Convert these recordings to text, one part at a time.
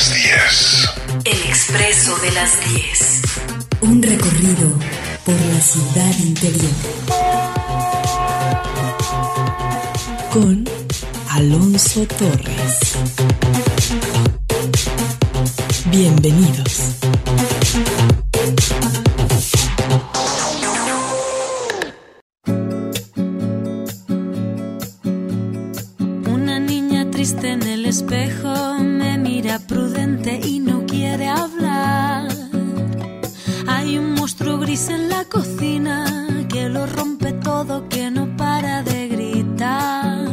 las 10. El Expreso de las 10. Un recorrido por la ciudad interior. Con Alonso Torres. Bienvenidos. Una niña triste en el espejo me mira prudente y no quiere hablar. Hay un monstruo gris en la cocina que lo rompe todo, que no para de gritar.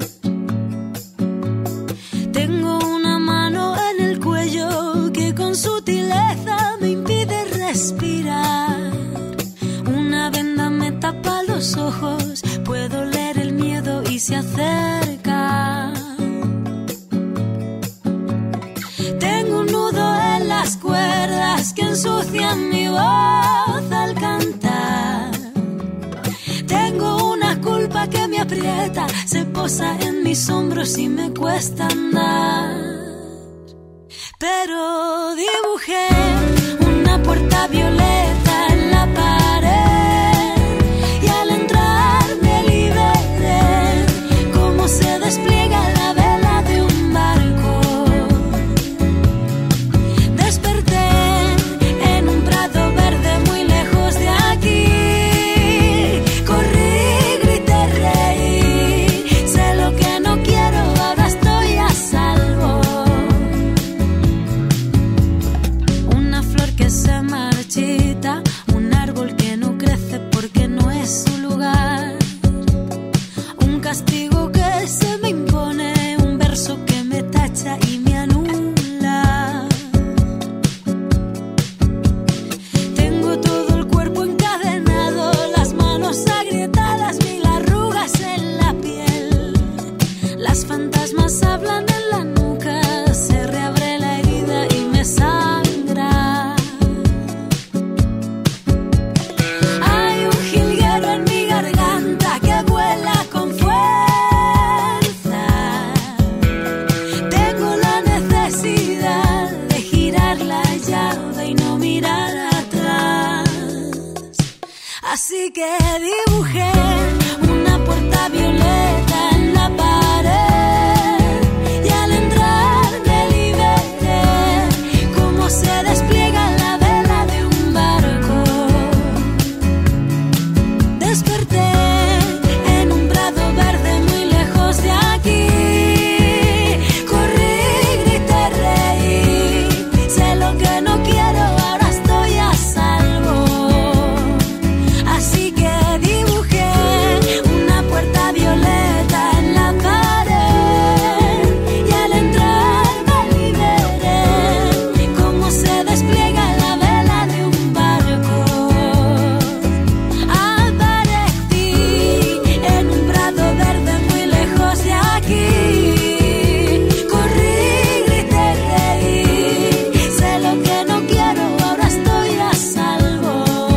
Tengo una mano en el cuello que con sutileza me impide respirar. Una venda me tapa los ojos, puedo leer el miedo y se acerca. Tengo un nudo en las cuerdas que ensucian mi voz al cantar. Tengo una culpa que me aprieta, se posa en mis hombros y me cuesta andar. Pero dibujé una puerta violeta en la pared y al entrar me liberé, como se despliega la vela de un barco. Desperté en un prado verde muy lejos de aquí. Corrí, grité, reí, sé lo que no quiero, ahora estoy a salvo. Una flor que se marchita, un árbol que no crece porque no es su lugar. Un castigo que se me impone, un verso que me tacha y me anula. Tengo todo el cuerpo encadenado, las manos agrietadas, mil arrugas en la piel. Las fantasmas hablan en la nuca, se reabre la herida y me sangra. Hay un jilguero en mi garganta que vuela con fuerza. Tengo la necesidad de girar la llave y no mirar atrás. Así que dibujé una puerta violeta en la pared y al entrar me liberé, como se despliega la vela de un barco. Desperté en un prado verde muy lejos de aquí. Corrí, grité, reí, sé lo que no quiero, ahora estoy a salvo. Así que dibujé una puerta violeta en la pared y al entrar me liberé, como se despliega la vela de un barco. Aparecí en un prado verde muy lejos de aquí. Corrí, grité, reí, sé lo que no quiero, ahora estoy a salvo.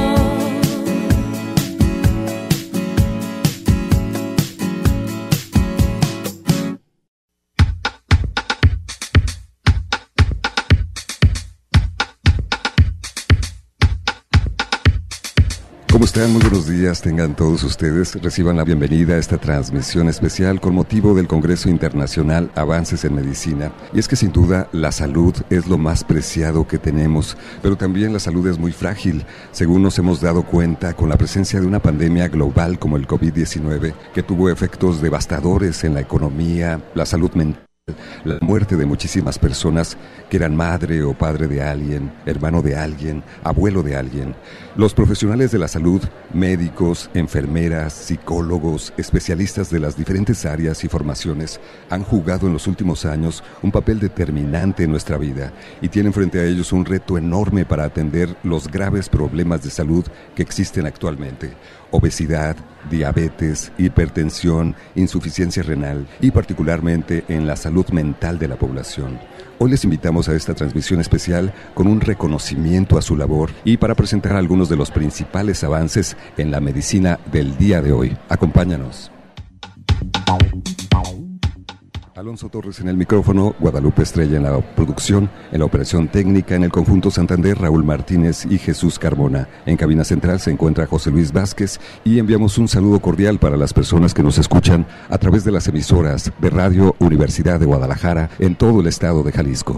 ¿Cómo están? Muy buenos días, tengan todos ustedes. Reciban la bienvenida a esta transmisión especial con motivo del Congreso Internacional Avances en Medicina. Y es que sin duda la salud es lo más preciado que tenemos, pero también la salud es muy frágil, según nos hemos dado cuenta con la presencia de una pandemia global como el COVID-19, que tuvo efectos devastadores en la economía, la salud mental, la muerte de muchísimas personas que eran madre o padre de alguien, hermano de alguien, abuelo de alguien. Los profesionales de la salud, médicos, enfermeras, psicólogos, especialistas de las diferentes áreas y formaciones han jugado en los últimos años un papel determinante en nuestra vida y tienen frente a ellos un reto enorme para atender los graves problemas de salud que existen actualmente. Obesidad, diabetes, hipertensión, insuficiencia renal y particularmente en la salud mental de la población. Hoy les invitamos a esta transmisión especial con un reconocimiento a su labor y para presentar algunos de los principales avances en la medicina del día de hoy. Acompáñanos. Alonso Torres en el micrófono, Guadalupe Estrella en la producción, en la operación técnica en el conjunto Santander, Raúl Martínez y Jesús Carmona. En cabina central se encuentra José Luis Vázquez y enviamos un saludo cordial para las personas que nos escuchan a través de las emisoras de Radio Universidad de Guadalajara en todo el estado de Jalisco.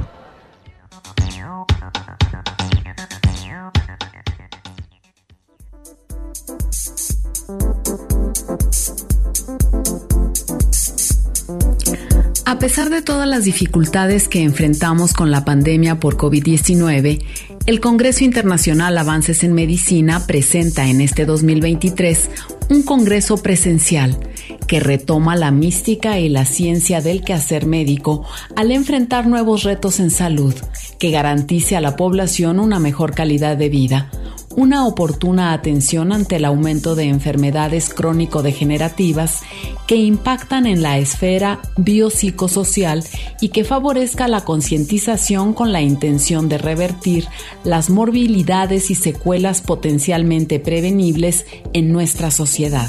A pesar de todas las dificultades que enfrentamos con la pandemia por COVID-19, el Congreso Internacional Avances en Medicina presenta en este 2023 un congreso presencial que retoma la mística y la ciencia del quehacer médico al enfrentar nuevos retos en salud, que garantice a la población una mejor calidad de vida, una oportuna atención ante el aumento de enfermedades crónico-degenerativas que impactan en la esfera biopsicosocial y que favorezca la concientización con la intención de revertir las morbilidades y secuelas potencialmente prevenibles en nuestra sociedad.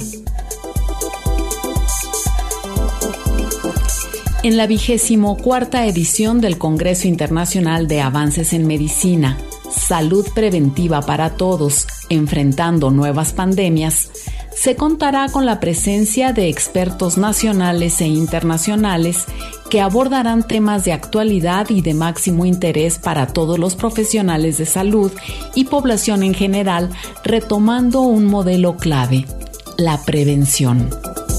En la 24ª edición del Congreso Internacional de Avances en Medicina, Salud Preventiva para Todos, enfrentando nuevas pandemias, se contará con la presencia de expertos nacionales e internacionales que abordarán temas de actualidad y de máximo interés para todos los profesionales de salud y población en general, retomando un modelo clave: la prevención.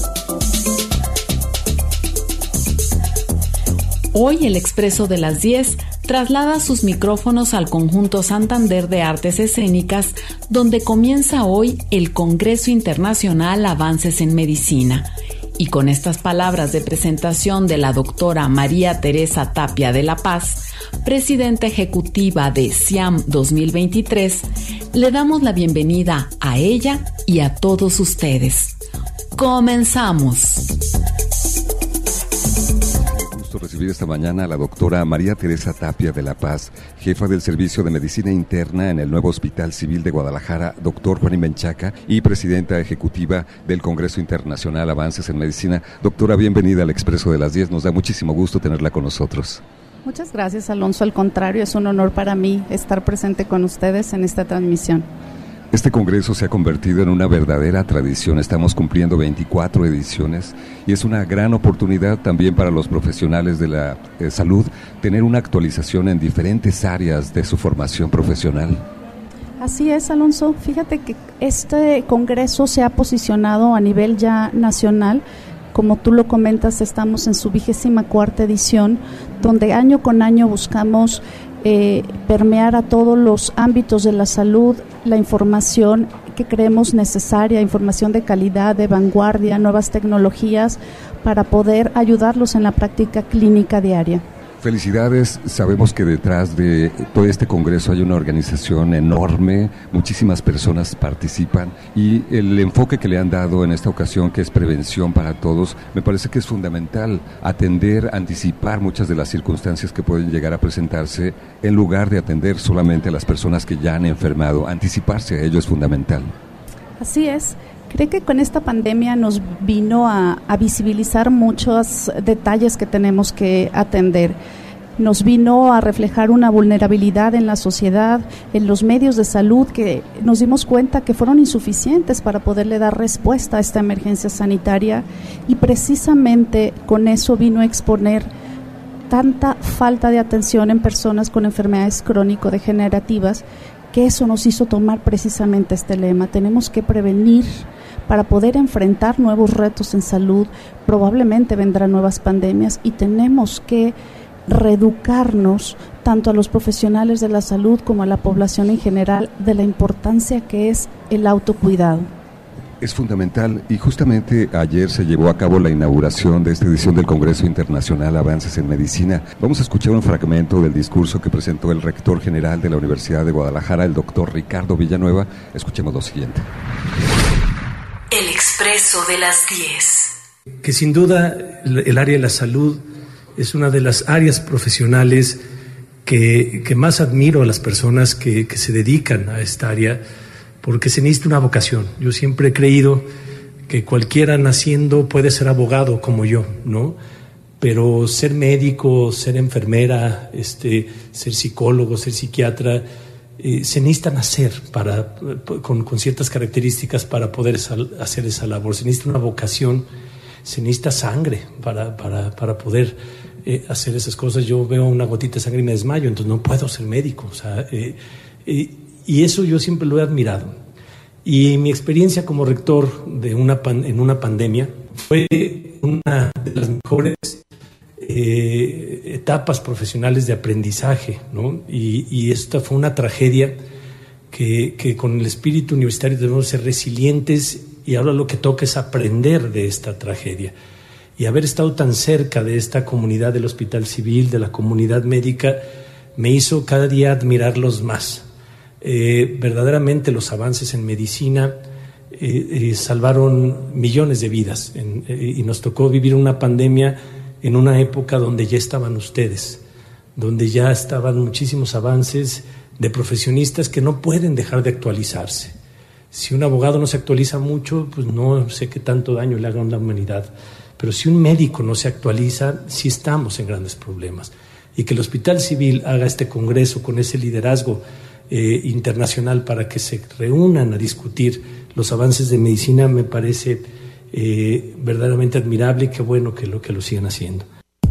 Hoy el Expreso de las 10 traslada sus micrófonos al conjunto Santander de Artes Escénicas, donde comienza hoy el Congreso Internacional Avances en Medicina. Y con estas palabras de presentación de la doctora María Teresa Tapia de la Paz, presidenta ejecutiva de SIAM 2023, le damos la bienvenida a ella y a todos ustedes. ¡Comenzamos! Recibir esta mañana a la doctora María Teresa Tapia de la Paz, jefa del Servicio de Medicina Interna en el nuevo Hospital Civil de Guadalajara, Dr. Juan Menchaca, y presidenta ejecutiva del Congreso Internacional Avances en Medicina. Doctora, bienvenida al Expreso de las 10, nos da muchísimo gusto tenerla con nosotros. Muchas gracias, Alonso, al contrario, es un honor para mí estar presente con ustedes en esta transmisión. Este congreso se ha convertido en una verdadera tradición. Estamos cumpliendo 24 ediciones y es una gran oportunidad también para los profesionales de la salud tener una actualización en diferentes áreas de su formación profesional. Así es, Alonso. Fíjate que este congreso se ha posicionado a nivel ya nacional. Como tú lo comentas, estamos en su 24ª edición, donde año con año buscamos permear a todos los ámbitos de la salud la información que creemos necesaria, información de calidad, de vanguardia, nuevas tecnologías para poder ayudarlos en la práctica clínica diaria. Felicidades, sabemos que detrás de todo este congreso hay una organización enorme, muchísimas personas participan y el enfoque que le han dado en esta ocasión, que es prevención para todos, me parece que es fundamental atender, anticipar muchas de las circunstancias que pueden llegar a presentarse en lugar de atender solamente a las personas que ya han enfermado. Anticiparse a ello es fundamental. Así es. Creo que con esta pandemia nos vino a visibilizar muchos detalles que tenemos que atender. Nos vino a reflejar una vulnerabilidad en la sociedad, en los medios de salud, que nos dimos cuenta que fueron insuficientes para poderle dar respuesta a esta emergencia sanitaria, y precisamente con eso vino a exponer tanta falta de atención en personas con enfermedades crónico-degenerativas, que eso nos hizo tomar precisamente este lema: tenemos que prevenir para poder enfrentar nuevos retos en salud. Probablemente vendrán nuevas pandemias y tenemos que reeducarnos tanto a los profesionales de la salud como a la población en general de la importancia que es el autocuidado. Es fundamental, y justamente ayer se llevó a cabo la inauguración de esta edición del Congreso Internacional Avances en Medicina. Vamos a escuchar un fragmento del discurso que presentó el rector general de la Universidad de Guadalajara, el doctor Ricardo Villanueva. Escuchemos lo siguiente. El Expreso de las 10. Que sin duda el área de la salud es una de las áreas profesionales que más admiro a las personas que se dedican a esta área, porque se necesita una vocación. Yo siempre he creído que cualquiera naciendo puede ser abogado como yo, ¿no? pero ser médico, ser enfermera, ser psicólogo, ser psiquiatra, se necesita nacer con ciertas características para poder hacer esa labor. Se necesita una vocación, se necesita sangre para poder hacer esas cosas. Yo veo una gotita de sangre y me desmayo, entonces no puedo ser médico. O sea, y eso yo siempre lo he admirado. Y mi experiencia como rector en una pandemia fue una de las mejores etapas profesionales de aprendizaje, ¿no? Y esta fue una tragedia que con el espíritu universitario debemos ser resilientes, y ahora lo que toca es aprender de esta tragedia. Y haber estado tan cerca de esta comunidad del Hospital Civil, de la comunidad médica, me hizo cada día admirarlos más. Verdaderamente los avances en medicina salvaron millones de vidas, y nos tocó vivir una pandemia en una época donde ya estaban ustedes, donde ya estaban muchísimos avances de profesionistas que no pueden dejar de actualizarse. Si un abogado no se actualiza mucho, pues no sé qué tanto daño le haga a la humanidad, pero si un médico no se actualiza, sí estamos en grandes problemas. Y que el Hospital Civil haga este congreso con ese liderazgo internacional para que se reúnan a discutir los avances de medicina me parece verdaderamente admirable, y qué bueno que lo sigan haciendo.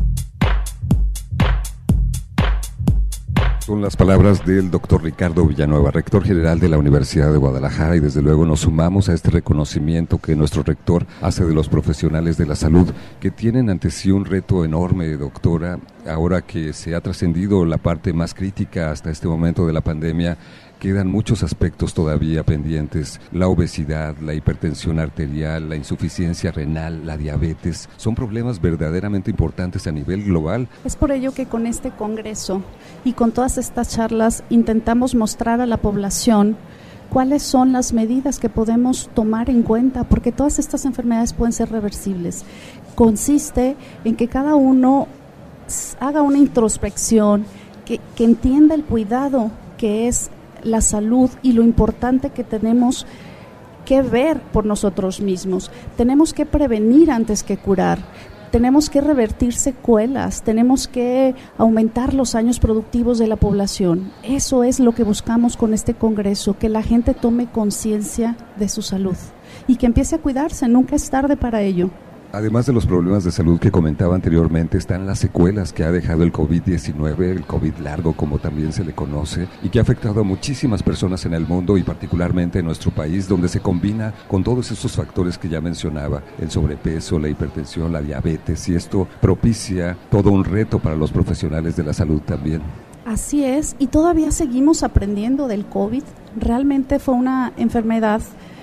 Son las palabras del doctor Ricardo Villanueva, rector general de la Universidad de Guadalajara, y desde luego nos sumamos a este reconocimiento que nuestro rector hace de los profesionales de la salud, que tienen ante sí un reto enorme, doctora, ahora que se ha trascendido la parte más crítica hasta este momento de la pandemia. Quedan muchos aspectos todavía pendientes: la obesidad, la hipertensión arterial, la insuficiencia renal, la diabetes. Son problemas verdaderamente importantes a nivel global. Es por ello que con este congreso y con todas estas charlas intentamos mostrar a la población cuáles son las medidas que podemos tomar en cuenta, porque todas estas enfermedades pueden ser reversibles. Consiste en que cada uno haga una introspección, que entienda el cuidado que es la salud y lo importante que tenemos que ver por nosotros mismos. Tenemos que prevenir antes que curar. Tenemos que revertir secuelas, tenemos que aumentar los años productivos de la población. Eso es lo que buscamos con este congreso, que la gente tome conciencia de su salud y que empiece a cuidarse, nunca es tarde para ello. Además de los problemas de salud que comentaba anteriormente, están las secuelas que ha dejado el COVID-19, el COVID largo como también se le conoce, y que ha afectado a muchísimas personas en el mundo y particularmente en nuestro país, donde se combina con todos esos factores que ya mencionaba: el sobrepeso, la hipertensión, la diabetes, y esto propicia todo un reto para los profesionales de la salud también. Así es, y todavía seguimos aprendiendo del COVID. Realmente fue una enfermedad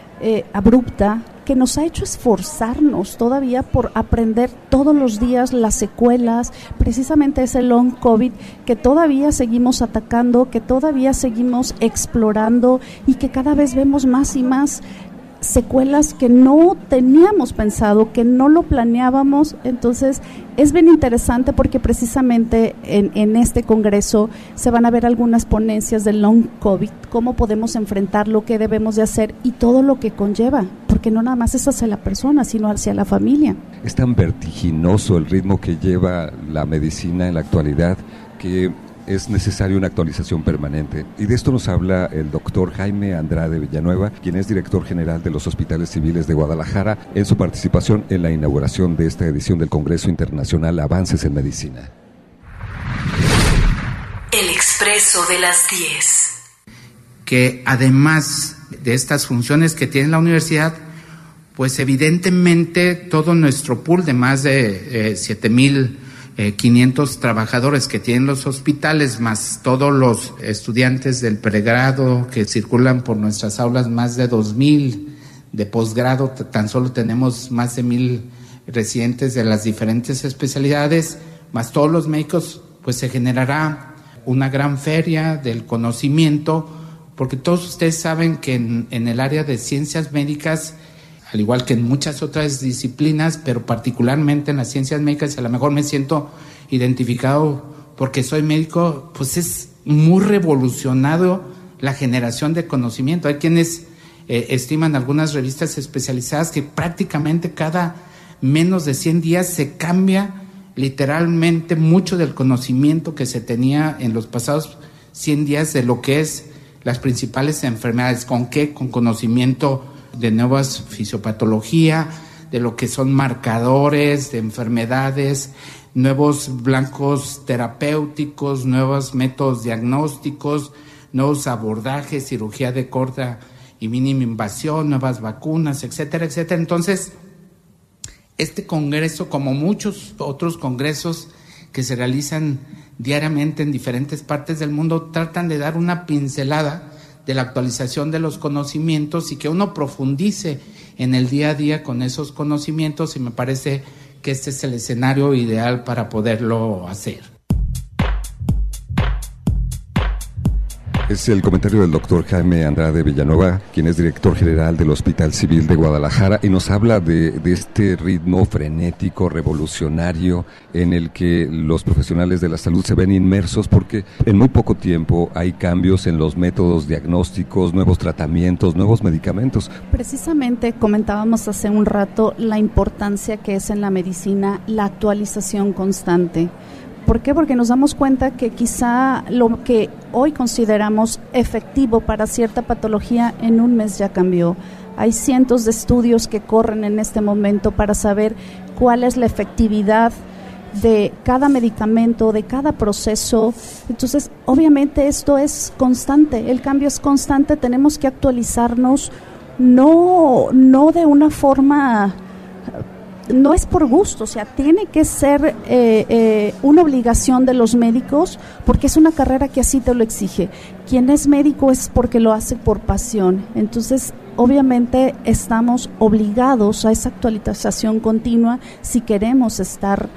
abrupta, que nos ha hecho esforzarnos todavía por aprender todos los días las secuelas, precisamente ese long COVID que todavía seguimos atacando, que todavía seguimos explorando y que cada vez vemos más y más secuelas que no teníamos pensado, que no lo planeábamos. Entonces es bien interesante porque precisamente en este congreso se van a ver algunas ponencias del long COVID, cómo podemos enfrentarlo, qué debemos de hacer y todo lo que conlleva, porque no nada más es hacia la persona, sino hacia la familia. Es tan vertiginoso el ritmo que lleva la medicina en la actualidad que es necesaria una actualización permanente. Y de esto nos habla el doctor Jaime Andrade Villanueva, quien es director general de los Hospitales Civiles de Guadalajara, en su participación en la inauguración de esta edición del Congreso Internacional Avances en Medicina. El Expreso de las 10. Que además de estas funciones que tiene la universidad, pues evidentemente todo nuestro pool de más de 7,500 trabajadores que tienen los hospitales, más todos los estudiantes del pregrado que circulan por nuestras aulas, más de 2,000 de posgrado, tan solo tenemos más de 1,000 residentes de las diferentes especialidades, más todos los médicos, pues se generará una gran feria del conocimiento, porque todos ustedes saben que en el área de ciencias médicas, al igual que en muchas otras disciplinas, pero particularmente en las ciencias médicas, a lo mejor me siento identificado porque soy médico, pues es muy revolucionado la generación de conocimiento. Hay quienes estiman algunas revistas especializadas que prácticamente cada menos de 100 días se cambia literalmente mucho del conocimiento que se tenía en los pasados 100 días de lo que es las principales enfermedades. ¿Con qué? Con conocimiento de nuevas fisiopatología, de lo que son marcadores de enfermedades, nuevos blancos terapéuticos, nuevos métodos diagnósticos, nuevos abordajes, cirugía de corta y mínima invasión, nuevas vacunas, etcétera, etcétera. Entonces, este congreso, como muchos otros congresos que se realizan diariamente en diferentes partes del mundo, tratan de dar una pincelada de la actualización de los conocimientos y que uno profundice en el día a día con esos conocimientos, y me parece que este es el escenario ideal para poderlo hacer. Es el comentario del doctor Jaime Andrade Villanueva, quien es director general del Hospital Civil de Guadalajara, y nos habla de este ritmo frenético, revolucionario, en el que los profesionales de la salud se ven inmersos porque en muy poco tiempo hay cambios en los métodos diagnósticos, nuevos tratamientos, nuevos medicamentos. Precisamente comentábamos hace un rato la importancia que es en la medicina la actualización constante. ¿Por qué? Porque nos damos cuenta que quizá lo que hoy consideramos efectivo para cierta patología en un mes ya cambió. Hay cientos de estudios que corren en este momento para saber cuál es la efectividad de cada medicamento, de cada proceso. Entonces, obviamente esto es constante, el cambio es constante, tenemos que actualizarnos, no de una forma... No es por gusto, o sea, tiene que ser una obligación de los médicos, porque es una carrera que así te lo exige. Quien es médico es porque lo hace por pasión. Entonces, obviamente estamos obligados a esa actualización continua si queremos estar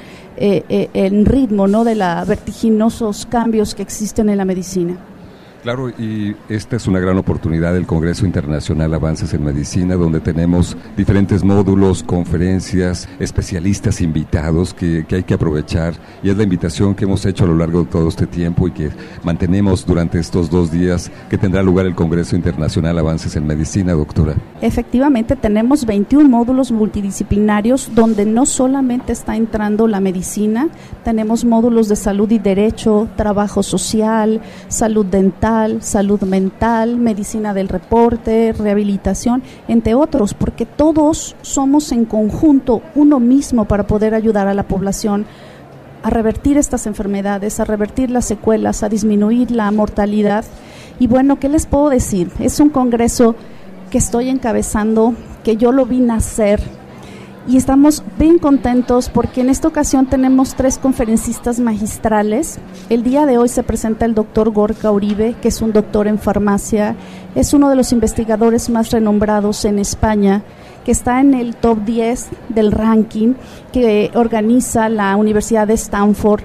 en ritmo, ¿no?, de los vertiginosos cambios que existen en la medicina. Claro, y esta es una gran oportunidad del Congreso Internacional Avances en Medicina, donde tenemos diferentes módulos, conferencias, especialistas invitados que hay que aprovechar, y es la invitación que hemos hecho a lo largo de todo este tiempo y que mantenemos durante estos 2 días que tendrá lugar el Congreso Internacional Avances en Medicina, doctora. Efectivamente, tenemos 21 módulos multidisciplinarios donde no solamente está entrando la medicina, tenemos módulos de salud y derecho, trabajo social, salud dental, salud mental, medicina del reporte, rehabilitación, entre otros, porque todos somos en conjunto uno mismo para poder ayudar a la población a revertir estas enfermedades, a revertir las secuelas, a disminuir la mortalidad. Y bueno, ¿qué les puedo decir? Es un congreso que estoy encabezando, que yo lo vi nacer, y estamos bien contentos porque en esta ocasión tenemos 3 conferencistas magistrales. El día de hoy se presenta el doctor Gorka Uribe, que es un doctor en farmacia, es uno de los investigadores más renombrados en España, que está en el top 10 del ranking que organiza la Universidad de Stanford.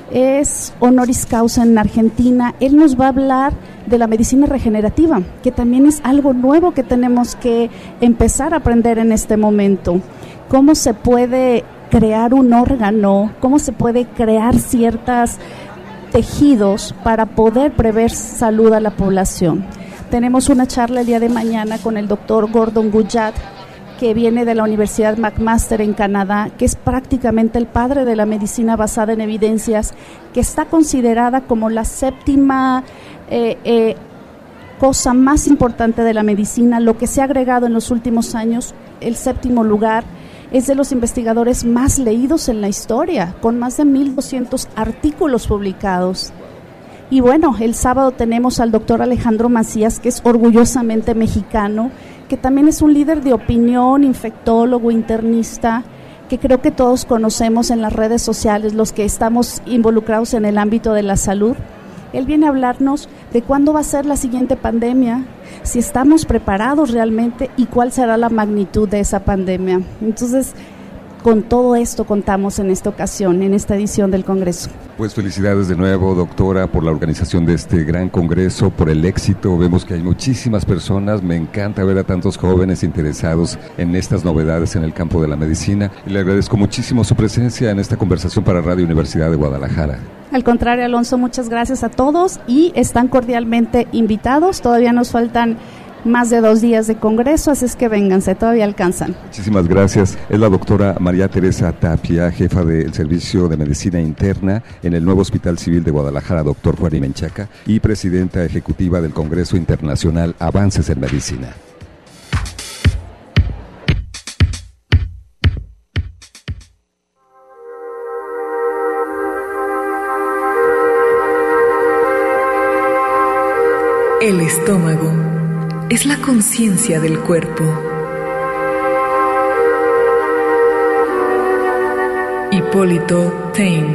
Es honoris causa en Argentina. Él nos va a hablar de la medicina regenerativa, que también es algo nuevo que tenemos que empezar a aprender en este momento. Cómo se puede crear un órgano, cómo se puede crear ciertos tejidos para poder prever salud a la población. Tenemos una charla el día de mañana con el doctor Gordon Guyatt, que viene de la Universidad McMaster en Canadá, que es prácticamente el padre de la medicina basada en evidencias, que está considerada como la 7ª cosa más importante de la medicina, lo que se ha agregado en los últimos años, el 7º lugar. Es de los investigadores más leídos en la historia, con más de 1,200 artículos publicados. Y bueno, el sábado tenemos al doctor Alejandro Macías, que es orgullosamente mexicano, que también es un líder de opinión, infectólogo, internista, que creo que todos conocemos en las redes sociales, los que estamos involucrados en el ámbito de la salud. Él viene a hablarnos de cuándo va a ser la siguiente pandemia, si estamos preparados realmente y cuál será la magnitud de esa pandemia. Entonces, con todo esto contamos en esta ocasión, en esta edición del Congreso. Pues felicidades de nuevo, doctora, por la organización de este gran congreso, por el éxito. Vemos que hay muchísimas personas, me encanta ver a tantos jóvenes interesados en estas novedades en el campo de la medicina, y le agradezco muchísimo su presencia en esta conversación para Radio Universidad de Guadalajara. Al contrario, Alonso, muchas gracias a todos y están cordialmente invitados. Todavía nos faltan más de 2 días de congreso, así es que vénganse, todavía alcanzan. Muchísimas gracias. Es la doctora María Teresa Tapia, jefa del Servicio de Medicina Interna en el nuevo Hospital Civil de Guadalajara, Dr. Juan y Menchaca, y presidenta ejecutiva del Congreso Internacional Avances en Medicina. El estómago es la conciencia del cuerpo. Hipólito Taine.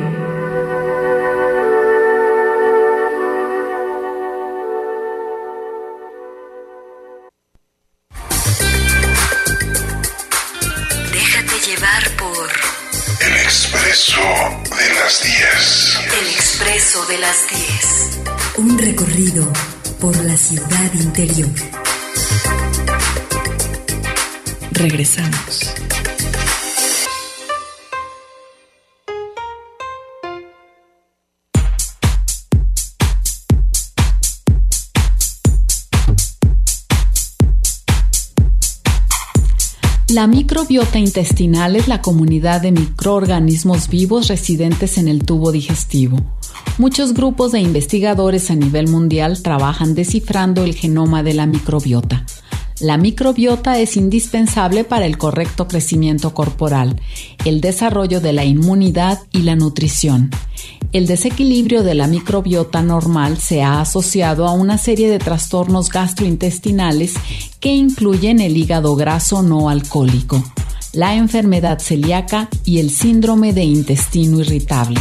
Déjate llevar por El Expreso de las 10. El Expreso de las 10. Un recorrido por la ciudad interior. Regresamos. La microbiota intestinal es la comunidad de microorganismos vivos residentes en el tubo digestivo. Muchos grupos de investigadores a nivel mundial trabajan descifrando el genoma de la microbiota. La microbiota es indispensable para el correcto crecimiento corporal, el desarrollo de la inmunidad y la nutrición. El desequilibrio de la microbiota normal se ha asociado a una serie de trastornos gastrointestinales que incluyen el hígado graso no alcohólico, la enfermedad celíaca y el síndrome de intestino irritable.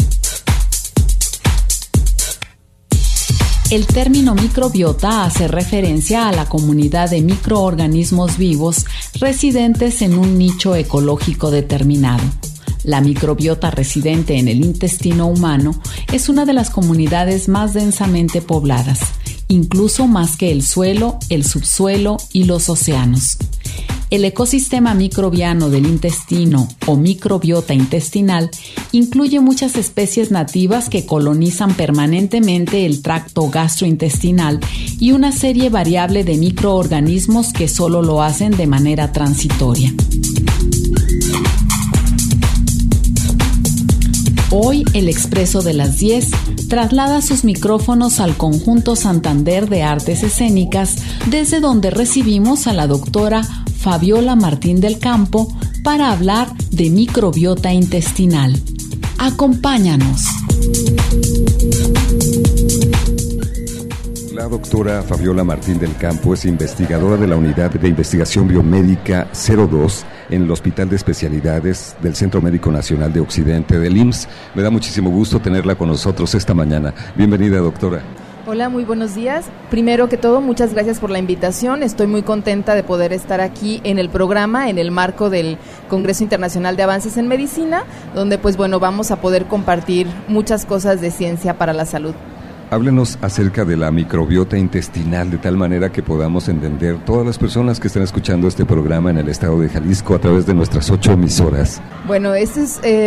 El término microbiota hace referencia a la comunidad de microorganismos vivos residentes en un nicho ecológico determinado. La microbiota residente en el intestino humano es una de las comunidades más densamente pobladas, incluso más que el suelo, el subsuelo y los océanos. El ecosistema microbiano del intestino o microbiota intestinal incluye muchas especies nativas que colonizan permanentemente el tracto gastrointestinal y una serie variable de microorganismos que solo lo hacen de manera transitoria. Hoy, el Expreso de las 10 traslada sus micrófonos al Conjunto Santander de Artes Escénicas, desde donde recibimos a la doctora Fabiola Martín del Campo para hablar de microbiota intestinal. Acompáñanos. La doctora Fabiola Martín del Campo es investigadora de la Unidad de Investigación Biomédica 02 en el Hospital de Especialidades del Centro Médico Nacional de Occidente del IMSS. Me da muchísimo gusto tenerla con nosotros esta mañana. Bienvenida, doctora. Hola, muy buenos días. Primero que todo, muchas gracias por la invitación. Estoy muy contenta de poder estar aquí en el programa, en el marco del Congreso Internacional de Avances en Medicina, donde pues bueno, vamos a poder compartir muchas cosas de ciencia para la salud. Háblenos acerca de la microbiota intestinal, de tal manera que podamos entender todas las personas que están escuchando este programa en el estado de Jalisco a través de nuestras 8 emisoras. Bueno, esto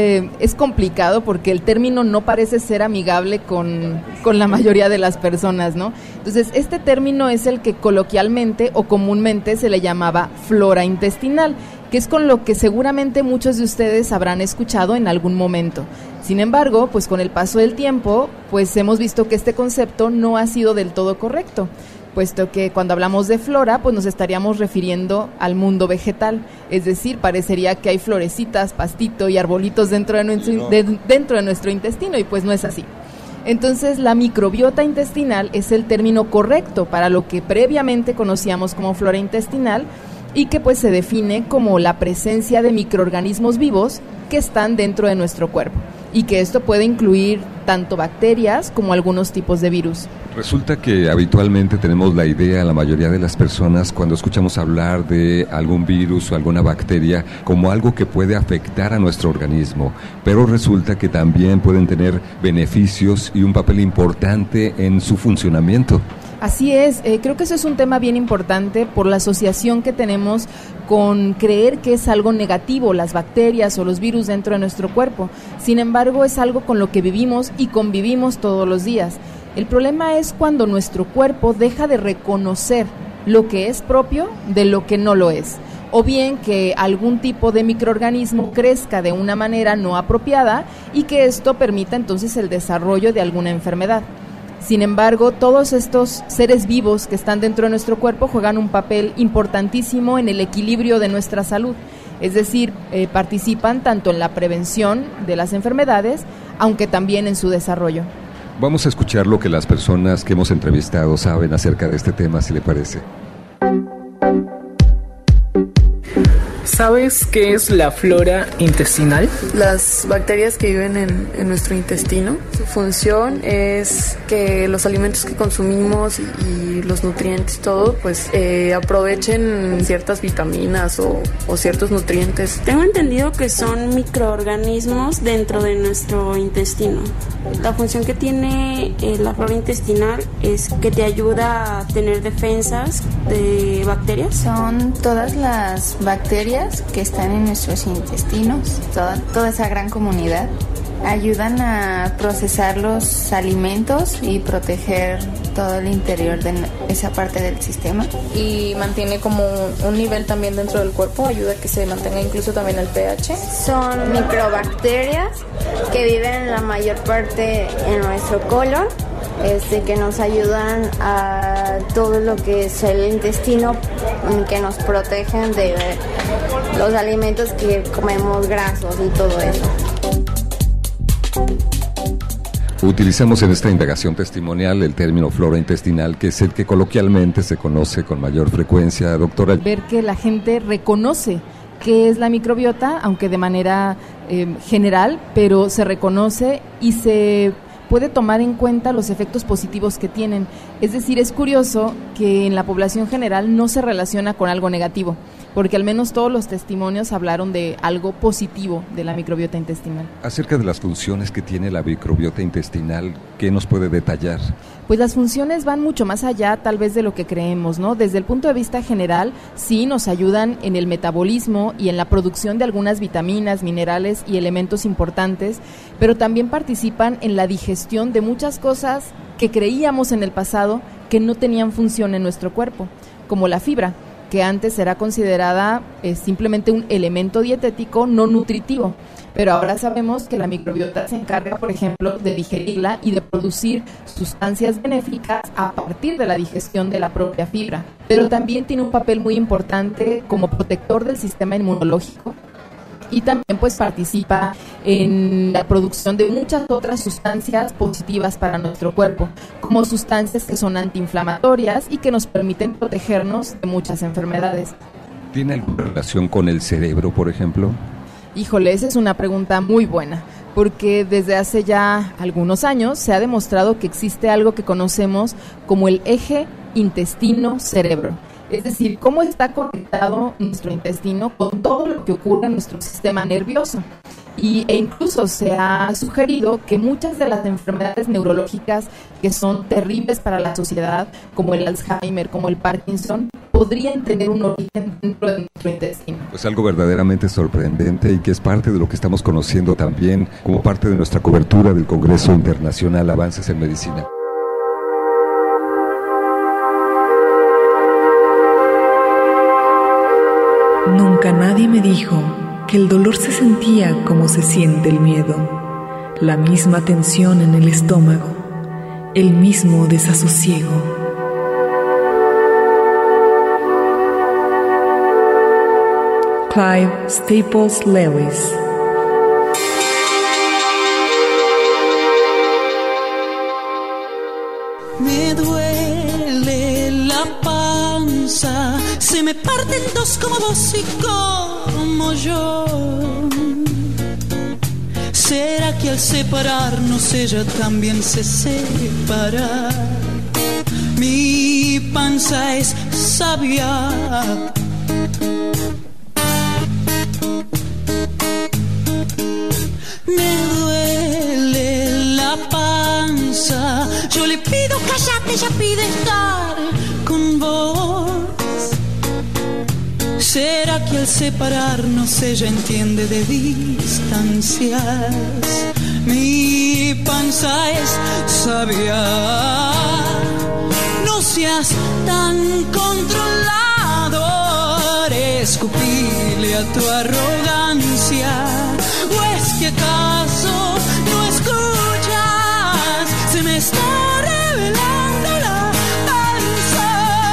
es complicado porque el término no parece ser amigable con la mayoría de las personas, ¿no? Entonces, este término es el que coloquialmente o comúnmente se le llamaba flora intestinal, que es con lo que seguramente muchos de ustedes habrán escuchado en algún momento. Sin embargo, pues con el paso del tiempo, pues hemos visto que este concepto no ha sido del todo correcto, puesto que cuando hablamos de flora, pues nos estaríamos refiriendo al mundo vegetal, es decir, parecería que hay florecitas, pastito y arbolitos dentro de nuestro intestino, y pues no es así. Entonces, la microbiota intestinal es el término correcto para lo que previamente conocíamos como flora intestinal, y que pues se define como la presencia de microorganismos vivos que están dentro de nuestro cuerpo, y que esto puede incluir tanto bacterias como algunos tipos de virus. Resulta que habitualmente tenemos la idea, la mayoría de las personas, cuando escuchamos hablar de algún virus o alguna bacteria, como algo que puede afectar a nuestro organismo, pero resulta que también pueden tener beneficios y un papel importante en su funcionamiento. Así es, creo que eso es un tema bien importante por la asociación que tenemos con creer que es algo negativo las bacterias o los virus dentro de nuestro cuerpo. Sin embargo, es algo con lo que vivimos y convivimos todos los días. El problema es cuando nuestro cuerpo deja de reconocer lo que es propio de lo que no lo es, o bien que algún tipo de microorganismo crezca de una manera no apropiada y que esto permita entonces el desarrollo de alguna enfermedad. Sin embargo, todos estos seres vivos que están dentro de nuestro cuerpo juegan un papel importantísimo en el equilibrio de nuestra salud, es decir, participan tanto en la prevención de las enfermedades, aunque también en su desarrollo. Vamos a escuchar lo que las personas que hemos entrevistado saben acerca de este tema, si le parece. ¿Sabes qué es la flora intestinal? Las bacterias que viven en nuestro intestino, su función es que los alimentos que consumimos y los nutrientes, todo, pues aprovechen ciertas vitaminas o ciertos nutrientes. Tengo entendido que son microorganismos dentro de nuestro intestino. La función que tiene la flora intestinal es que te ayuda a tener defensas de bacterias. Son todas las bacterias que están en nuestros intestinos, toda esa gran comunidad, ayudan a procesar los alimentos y proteger todo el interior de esa parte del sistema. Y mantiene como un nivel también dentro del cuerpo, ayuda a que se mantenga incluso también el pH. Son microbacterias que viven la mayor parte en nuestro colon, que nos ayudan a todo lo que es el intestino, que nos protegen de los alimentos que comemos grasos y todo eso. Utilizamos en esta indagación testimonial el término flora intestinal, que es el que coloquialmente se conoce con mayor frecuencia, doctora. Ver que la gente reconoce qué es la microbiota, aunque de manera general, pero se reconoce y se puede tomar en cuenta los efectos positivos que tienen. Es decir, es curioso que en la población general no se relaciona con algo negativo, porque al menos todos los testimonios hablaron de algo positivo de la microbiota intestinal. Acerca de las funciones que tiene la microbiota intestinal, ¿qué nos puede detallar? Pues las funciones van mucho más allá tal vez de lo que creemos, ¿no? Desde el punto de vista general, sí nos ayudan en el metabolismo y en la producción de algunas vitaminas, minerales y elementos importantes, pero también participan en la digestión de muchas cosas que creíamos en el pasado que no tenían función en nuestro cuerpo, como la fibra, que antes era considerada simplemente un elemento dietético no nutritivo, pero ahora sabemos que la microbiota se encarga, por ejemplo, de digerirla y de producir sustancias benéficas a partir de la digestión de la propia fibra, pero también tiene un papel muy importante como protector del sistema inmunológico y también pues participa en la producción de muchas otras sustancias positivas para nuestro cuerpo, como sustancias que son antiinflamatorias y que nos permiten protegernos de muchas enfermedades. ¿Tiene alguna relación con el cerebro, por ejemplo? Híjole, esa es una pregunta muy buena, porque desde hace ya algunos años se ha demostrado que existe algo que conocemos como el eje intestino-cerebro. Es decir, cómo está conectado nuestro intestino con todo lo que ocurre en nuestro sistema nervioso. E incluso se ha sugerido que muchas de las enfermedades neurológicas que son terribles para la sociedad, como el Alzheimer, como el Parkinson, podrían tener un origen dentro de nuestro intestino. Pues algo verdaderamente sorprendente y que es parte de lo que estamos conociendo también como parte de nuestra cobertura del Congreso Internacional Avances en Medicina. Nunca nadie me dijo que el dolor se sentía como se siente el miedo, la misma tensión en el estómago, el mismo desasosiego. Clive Staples Lewis. Me duele la panza, se me parten dos como vos y como yo. ¿Será que al separarnos ella también se separa? Mi panza es sabia. Me duele la panza, yo le pido cállate, ella pide estar con vos. ¿Será que al separarnos ella entiende de distancias? Mi panza es sabia. No seas seas tan controlador, escupile a tu arrogancia. ¿O es que acaso no escuchas? Se me está revelando la panza.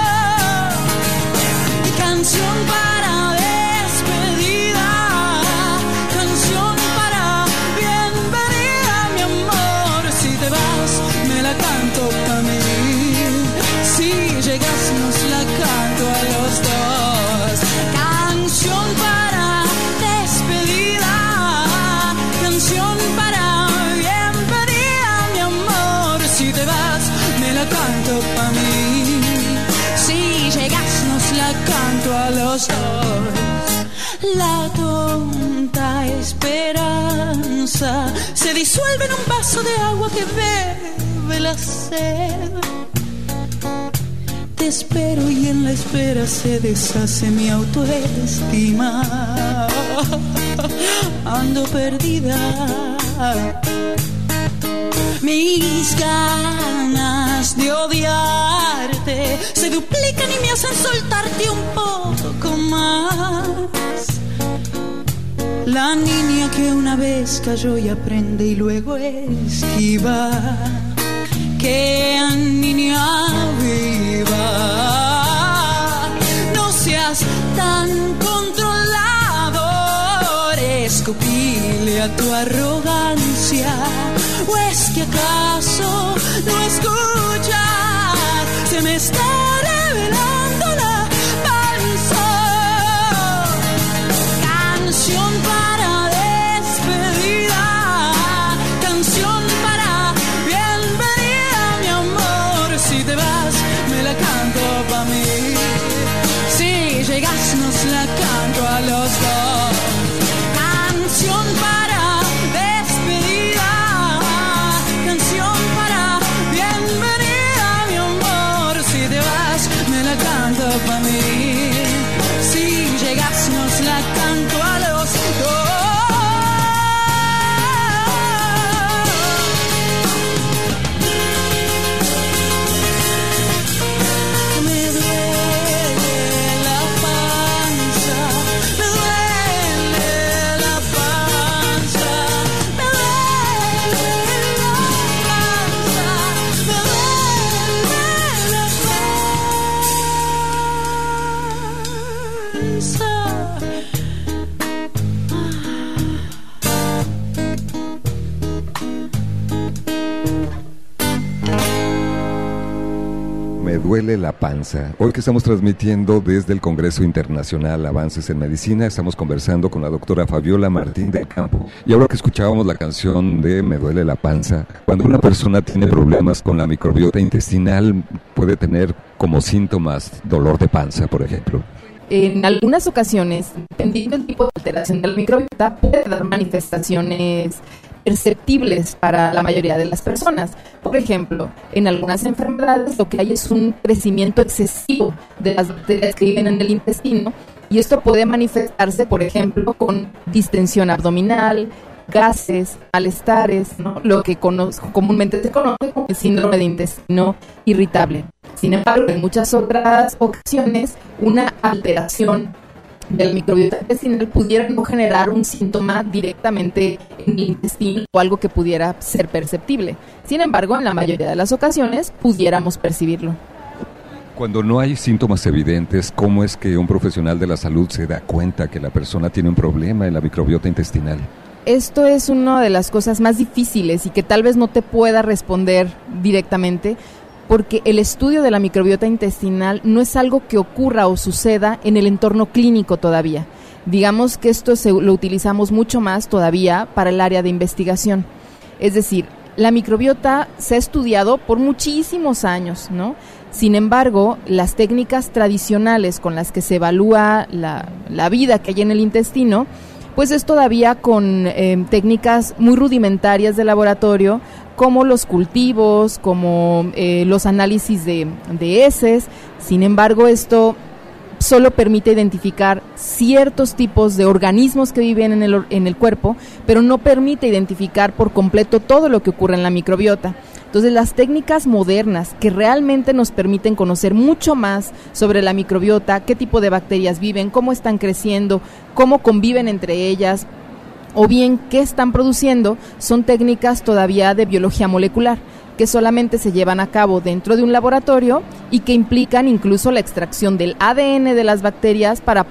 Y canción para despedida, canción para bienvenida, mi amor. Si te vas, me la canto para mí. Si llegas, nos la canto a los dos. Canción para despedida, canción para bienvenida, mi amor. Si te vas, me la canto para mí. Si llegas, nos la canto a los dos. La tonta esperanza se disuelve en un vaso de agua que bebe la sed. Te espero y en la espera se deshace mi autoestima. Ando perdida. Mis ganas de odiarte se duplican y me hacen soltarte un poco más. La niña que una vez cayó y aprende y luego esquiva. Que niña viva, no seas tan controlador, escupile a tu arrogancia. ¿O es que acaso no escuchas? Se me está revelando la panza. Canción para despedida, canción para bienvenida, mi amor. Si te vas, me la canto pa' mí. Si llegas, nos la canto a los dos. Canción para despedida, canción para bienvenida, mi amor. Si te vas, me la canto pa' mí. Si llegas, nos la canto a los dos. Me duele la panza. Hoy que estamos transmitiendo desde el Congreso Internacional Avances en Medicina, estamos conversando con la doctora Fabiola Martín del Campo. Y ahora que escuchábamos la canción de Me duele la panza, cuando una persona tiene problemas con la microbiota intestinal, puede tener como síntomas dolor de panza, por ejemplo. En algunas ocasiones, dependiendo del tipo de alteración de la microbiota, puede dar manifestaciones perceptibles para la mayoría de las personas. Por ejemplo, en algunas enfermedades lo que hay es un crecimiento excesivo de las bacterias que viven en el intestino, y esto puede manifestarse, por ejemplo, con distensión abdominal, gases, malestares, ¿no? Lo que comúnmente se conoce como el síndrome de intestino irritable. Sin embargo, en muchas otras ocasiones, una alteración del microbiota intestinal pudiera no generar un síntoma directamente en el intestino o algo que pudiera ser perceptible. Sin embargo, en la mayoría de las ocasiones pudiéramos percibirlo. Cuando no hay síntomas evidentes, ¿cómo es que un profesional de la salud se da cuenta que la persona tiene un problema en la microbiota intestinal? Esto es una de las cosas más difíciles y que tal vez no te pueda responder directamente, porque el estudio de la microbiota intestinal no es algo que ocurra o suceda en el entorno clínico todavía. Digamos que esto lo utilizamos mucho más todavía para el área de investigación. Es decir, la microbiota se ha estudiado por muchísimos años, ¿no? Sin embargo, las técnicas tradicionales con las que se evalúa la vida que hay en el intestino, pues es todavía con técnicas muy rudimentarias de laboratorio, como los cultivos, como los análisis de heces. Sin embargo, esto solo permite identificar ciertos tipos de organismos que viven en el cuerpo, pero no permite identificar por completo todo lo que ocurre en la microbiota. Entonces, las técnicas modernas que realmente nos permiten conocer mucho más sobre la microbiota, qué tipo de bacterias viven, cómo están creciendo, cómo conviven entre ellas, o bien qué están produciendo, son técnicas todavía de biología molecular, que solamente se llevan a cabo dentro de un laboratorio y que implican incluso la extracción del ADN de las bacterias para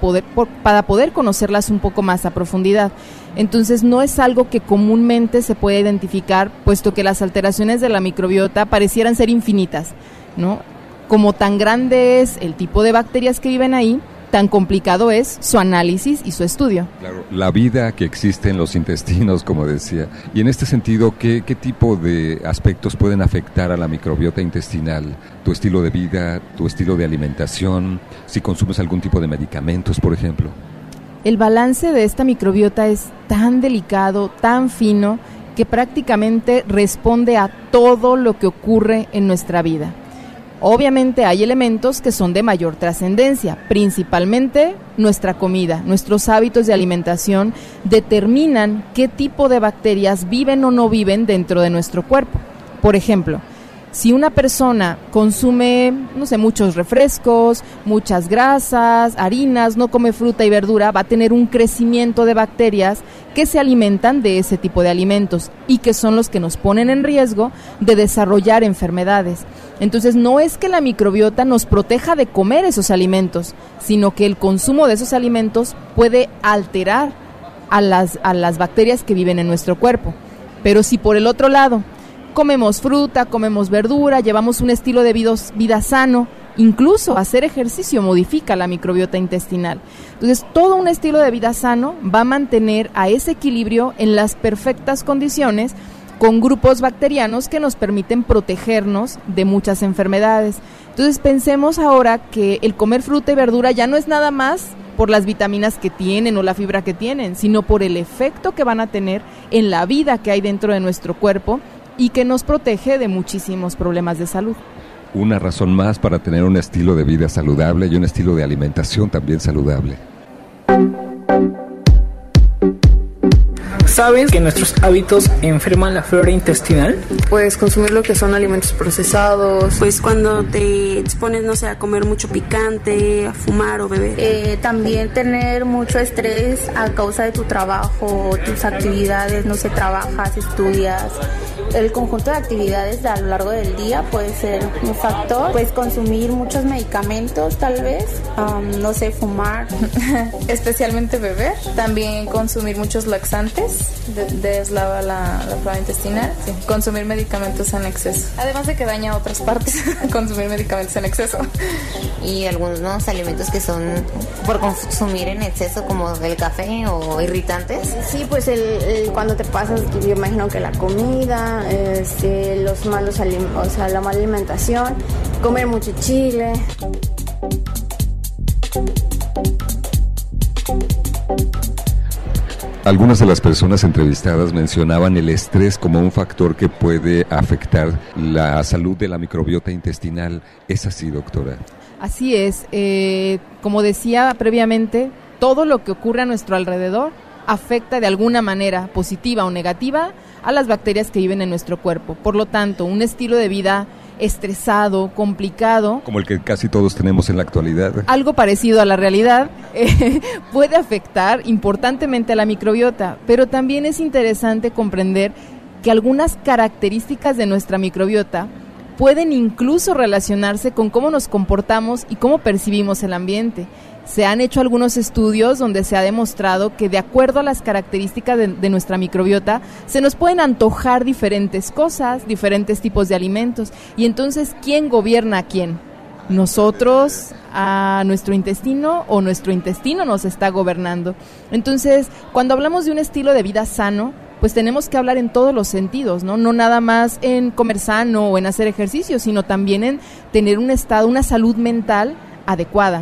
poder conocerlas un poco más a profundidad. Entonces no es algo que comúnmente se puede identificar, puesto que las alteraciones de la microbiota parecieran ser infinitas, ¿no? Como tan grande es el tipo de bacterias que viven ahí, tan complicado es su análisis y su estudio. Claro, la vida que existe en los intestinos, como decía. Y en este sentido, ¿qué tipo de aspectos pueden afectar a la microbiota intestinal? Tu estilo de vida, tu estilo de alimentación, si consumes algún tipo de medicamentos, por ejemplo. El balance de esta microbiota es tan delicado, tan fino, que prácticamente responde a todo lo que ocurre en nuestra vida. Obviamente hay elementos que son de mayor trascendencia, principalmente nuestra comida, nuestros hábitos de alimentación determinan qué tipo de bacterias viven o no viven dentro de nuestro cuerpo. Por ejemplo, si una persona consume, muchos refrescos, muchas grasas, harinas, no come fruta y verdura, va a tener un crecimiento de bacterias que se alimentan de ese tipo de alimentos y que son los que nos ponen en riesgo de desarrollar enfermedades. Entonces no es que la microbiota nos proteja de comer esos alimentos, sino que el consumo de esos alimentos puede alterar a las bacterias que viven en nuestro cuerpo. Pero si por el otro lado comemos fruta, comemos verdura, llevamos un estilo de vida sano, incluso hacer ejercicio modifica la microbiota intestinal. Entonces, todo un estilo de vida sano va a mantener a ese equilibrio en las perfectas condiciones con grupos bacterianos que nos permiten protegernos de muchas enfermedades. Entonces, pensemos ahora que el comer fruta y verdura ya no es nada más por las vitaminas que tienen o la fibra que tienen, sino por el efecto que van a tener en la vida que hay dentro de nuestro cuerpo y que nos protege de muchísimos problemas de salud. Una razón más para tener un estilo de vida saludable y un estilo de alimentación también saludable. ¿Saben que nuestros hábitos enferman la flora intestinal? Pues consumir lo que son alimentos procesados. Pues cuando te expones, no sé, a comer mucho picante, a fumar o beber. También tener mucho estrés a causa de tu trabajo, tus actividades, no sé, trabajas, estudias. El conjunto de actividades a lo largo del día puede ser un factor. Pues consumir muchos medicamentos, tal vez. No sé, fumar. Especialmente beber. También consumir muchos laxantes. Deslava la flora intestinal. Sí. Consumir medicamentos en exceso. Además de que daña otras partes, consumir medicamentos en exceso. Y algunos alimentos que son por consumir en exceso, como el café o irritantes. Sí, pues cuando te pasas, yo imagino que la comida, los malos alimentos, o sea, la mala alimentación, comer mucho chile. Algunas de las personas entrevistadas mencionaban el estrés como un factor que puede afectar la salud de la microbiota intestinal. ¿Es así, doctora? Así es. Como decía previamente, todo lo que ocurre a nuestro alrededor afecta de alguna manera, positiva o negativa, a las bacterias que viven en nuestro cuerpo. Por lo tanto, un estilo de vida estresado, complicado, como el que casi todos tenemos en la actualidad, algo parecido a la realidad, puede afectar importantemente a la microbiota, pero también es interesante comprender que algunas características de nuestra microbiota pueden incluso relacionarse con cómo nos comportamos y cómo percibimos el ambiente. Se han hecho algunos estudios donde se ha demostrado que de acuerdo a las características de nuestra microbiota, se nos pueden antojar diferentes cosas, diferentes tipos de alimentos. Y entonces, ¿quién gobierna a quién? ¿Nosotros a nuestro intestino o nuestro intestino nos está gobernando? Entonces, cuando hablamos de un estilo de vida sano, pues tenemos que hablar en todos los sentidos, ¿no? No nada más en comer sano o en hacer ejercicio, sino también en tener un estado, una salud mental adecuada.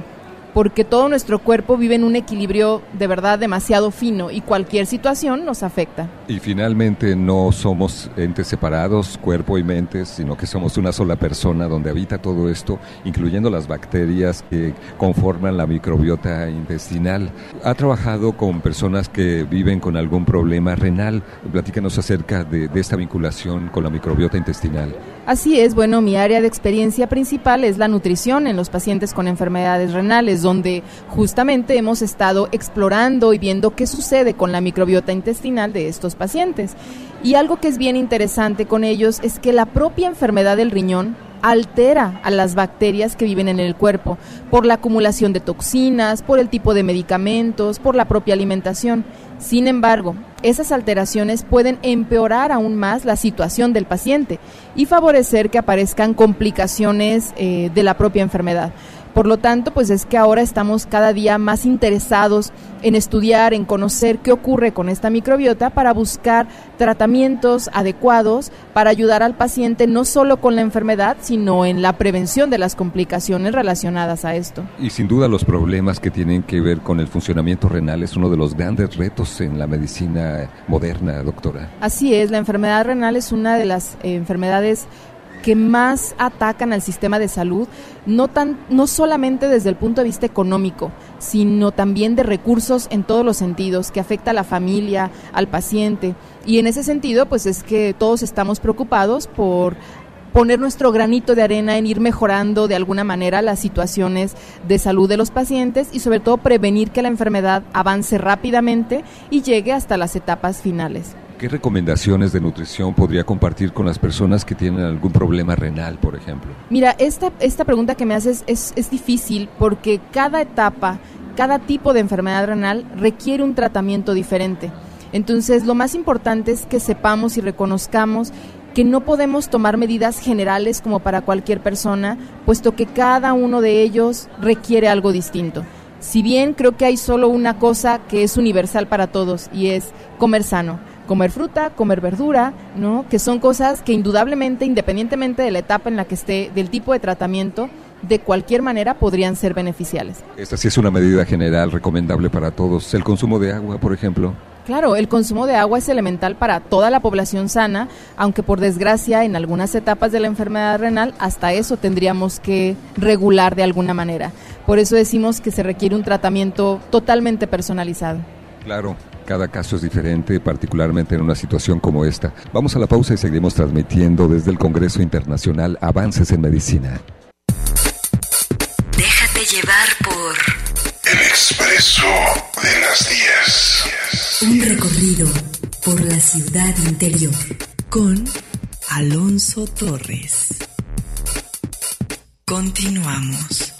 porque todo nuestro cuerpo vive en un equilibrio de verdad demasiado fino y cualquier situación nos afecta. Y finalmente no somos entes separados, cuerpo y mente, sino que somos una sola persona donde habita todo esto, incluyendo las bacterias que conforman la microbiota intestinal. Ha trabajado con personas que viven con algún problema renal. Platícanos acerca de esta vinculación con la microbiota intestinal. Así es, bueno, mi área de experiencia principal es la nutrición en los pacientes con enfermedades renales, donde justamente hemos estado explorando y viendo qué sucede con la microbiota intestinal de estos pacientes. Y algo que es bien interesante con ellos es que la propia enfermedad del riñón altera a las bacterias que viven en el cuerpo por la acumulación de toxinas, por el tipo de medicamentos, por la propia alimentación. Sin embargo, esas alteraciones pueden empeorar aún más la situación del paciente y favorecer que aparezcan complicaciones de la propia enfermedad. Por lo tanto, pues es que ahora estamos cada día más interesados en estudiar, en conocer qué ocurre con esta microbiota para buscar tratamientos adecuados para ayudar al paciente no solo con la enfermedad, sino en la prevención de las complicaciones relacionadas a esto. Y sin duda los problemas que tienen que ver con el funcionamiento renal es uno de los grandes retos en la medicina moderna, doctora. Así es, la enfermedad renal es una de las enfermedades que más atacan al sistema de salud, no solamente desde el punto de vista económico, sino también de recursos en todos los sentidos, que afecta a la familia, al paciente. Y en ese sentido, pues es que todos estamos preocupados por poner nuestro granito de arena en ir mejorando de alguna manera las situaciones de salud de los pacientes y sobre todo prevenir que la enfermedad avance rápidamente y llegue hasta las etapas finales. ¿Qué recomendaciones de nutrición podría compartir con las personas que tienen algún problema renal, por ejemplo? Mira, esta pregunta que me haces es difícil porque cada etapa, cada tipo de enfermedad renal requiere un tratamiento diferente. Entonces, lo más importante es que sepamos y reconozcamos que no podemos tomar medidas generales como para cualquier persona, puesto que cada uno de ellos requiere algo distinto. Si bien creo que hay solo una cosa que es universal para todos y es comer sano. Comer fruta, comer verdura, ¿no? Que son cosas que indudablemente, independientemente de la etapa en la que esté, del tipo de tratamiento, de cualquier manera podrían ser beneficiales. Esta sí es una medida general recomendable para todos. El consumo de agua, por ejemplo. Claro, el consumo de agua es elemental para toda la población sana, aunque por desgracia en algunas etapas de la enfermedad renal hasta eso tendríamos que regular de alguna manera. Por eso decimos que se requiere un tratamiento totalmente personalizado. Claro, cada caso es diferente, particularmente en una situación como esta. Vamos a la pausa y seguiremos transmitiendo desde el Congreso Internacional Avances en Medicina. Déjate llevar por El Expreso de las 10. Un recorrido por la ciudad interior con Alonso Torres. Continuamos.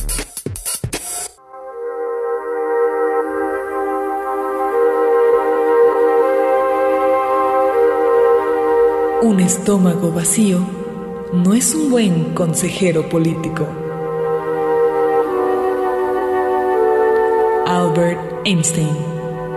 Un estómago vacío no es un buen consejero político. Albert Einstein.